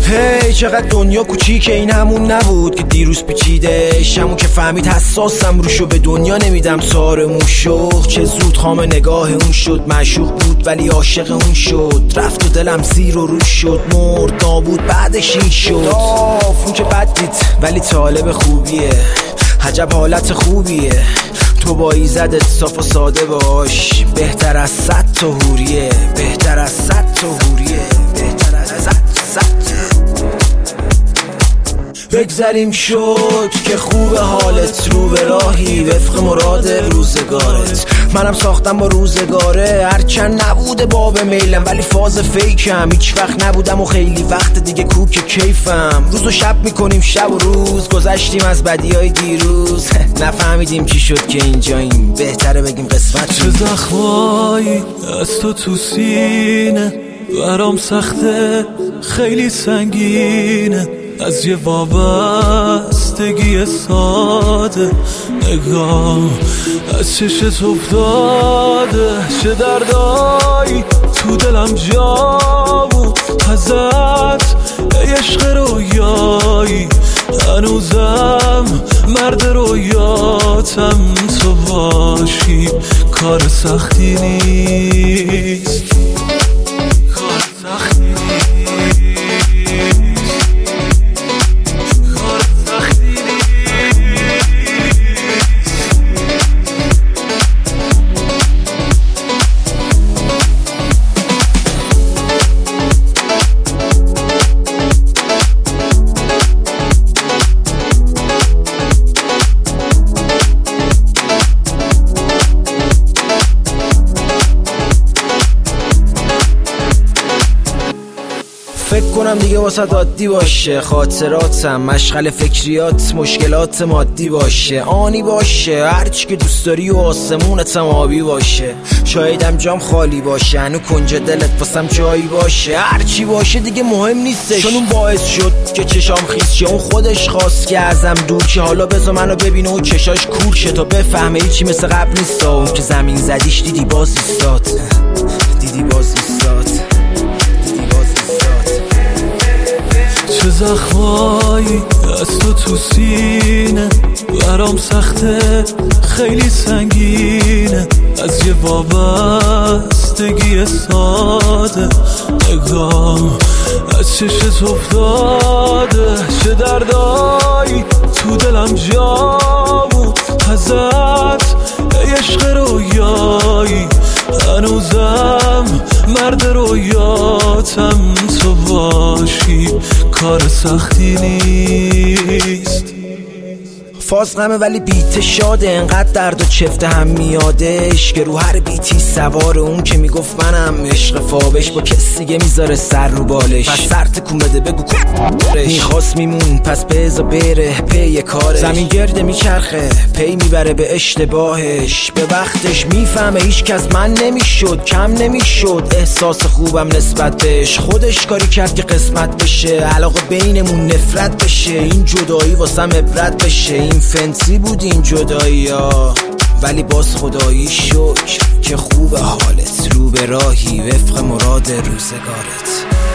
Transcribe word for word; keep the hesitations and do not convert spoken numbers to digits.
هی چقدر دنیا کوچیکه، این همون نبود که دیروز پیچیدش، همون که فهمید حساسم روشو به دنیا نمیدم سارمون شد. چه زود خام نگاه اون شد، معشوق بود ولی عاشق اون شد، رفت و دلم زیر و روش شد، مرد نابود بعدش این شد. آفون که بد دید ولی طالب خوبیه، عجب حالت خوبیه، تو با ایزدت صاف و ساده باش، بهتر از صد تا حوریه، بهتر از صد تا حوریه، بهتر از صد صد. بگذریم شد که خوب حالت، رو به راهی وفق مراد روزگارت. منم ساختم با روزگاره، هرچند نبوده باب میلم ولی فاز فیکم، هیچ وقت نبودم و خیلی وقت دیگه کوک کیفم. روز و شب میکنیم، شب و روز گذشتیم از بدیای دیروز، نفهمیدیم چی شد که اینجاییم، بهتره بگیم قسمت. چه زخمایی از تو تو سینه، برام سخته خیلی سنگینه، از یه وابستگی ساده، نگاه از چشت افتاده. چه دردایی تو دلم جا بود ازت، ای عشق رویایی، هنوزم مرد رویاتم، تو باشی کار سختی نیست، کار سختی نیست. فکر کنم دیگه واسه عادی باشه، خاطراتم مشغل فکریات، مشکلات مادی باشه، آنی باشه هرچی که دوست داری و آسمونتم آبی باشه. شایدم جام خالی باشه، هنو کنج دلت واسم جایی باشه، هرچی باشه دیگه مهم نیستش، چون اون باعث شد که چشام خیس شه، اون خودش خواست که ازم دور شه. حالا بذار منو ببینه و چشاش کور شه تا بفهمه هیچی مثل قبل نیست. اون که زمین زدیش دیدی باز ایستاد، دیدی باز ایستاد. چه زخمایی از تو تو سینه، برام سخته خیلی سنگینه، از یه وابستگی ساده، نگاه از چشت افتاده. چه دردایی تو دلم جا بود ازت، ای عشق رویایی، هنوزم مرد رویاتم، تو باشی کار سختی نیست. فاز غمه ولی بیت شاده، انقدر درد و چفته هم میادش که رو هر بیتی سوار اون که میگفت منم عشق فابش، با کسی دیگه میذاره سر رو بالش. پس سر تکون بده بگو کارش، میخواست میمون پس بذار بره پی کارش. زمین گرده میچرخه پی میبره به اشتباهش، به وقتش میفهمه هیچ کس من نمیشد، کم نمیشد احساس خوبم نسبت بهش. خودش کاری کرد که قسمت بشه، علاقه بینمون نفرت بشه، این جدایی واسم عبرت بشه. این فنسی بود این جدایی ها، ولی باز خدایی شکر که خوب حالت، رو به راهی وفق مراد روزگارت.